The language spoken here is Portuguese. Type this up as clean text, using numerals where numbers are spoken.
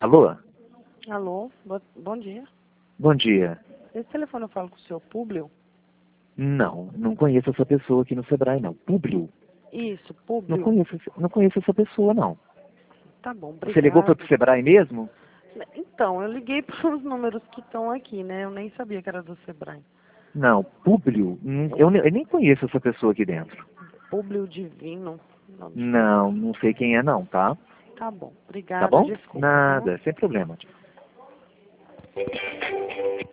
Alô? Alô, bom dia. Bom dia. Esse telefone eu falo com o senhor Públio? Não conheço essa pessoa aqui no Sebrae, não. Públio? Isso, Não Públio. conheço, não conheço essa pessoa, não. Tá bom, Você ligou para obrigado. o Sebrae mesmo? Então, eu liguei para os números que estão aqui, né? Eu nem sabia que era do Sebrae. Não, Públio? Eu nem conheço essa pessoa aqui dentro. Públio Divino. Não, Não sei quem é não, tá? tá bom, Tá obrigada, bom? desculpa. Uhum. Nada, sem problema.